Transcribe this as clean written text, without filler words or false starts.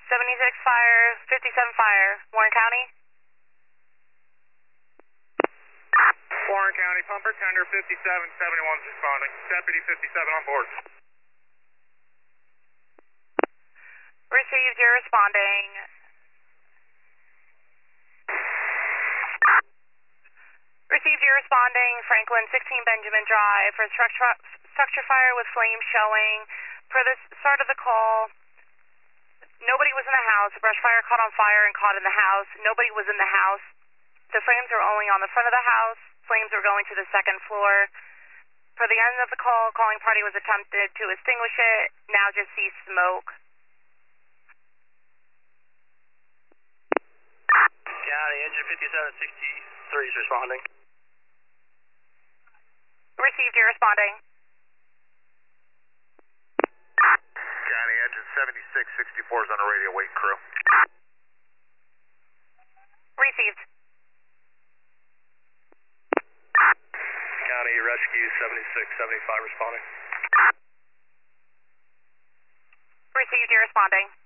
76 fire, 57 fire, Warren County. Warren County, pumper tender 5771 is responding. Deputy 57 on board. Received, you're responding. Received, you're responding. Franklin, 16 Benjamin Drive for structure fire with flames showing. Per the start of the call, nobody was in the house. The brush fire caught on fire and caught in the house. Nobody was in the house. The flames were only on the front of the house. Flames were going to the second floor. For the end of the call, calling party was attempted to extinguish it. Now just see smoke. County, engine 5763 is responding. Received, you're responding. County, engine 7664 is on the radio, waiting crew. Received. County, rescue 7675 responding. Received, you're responding.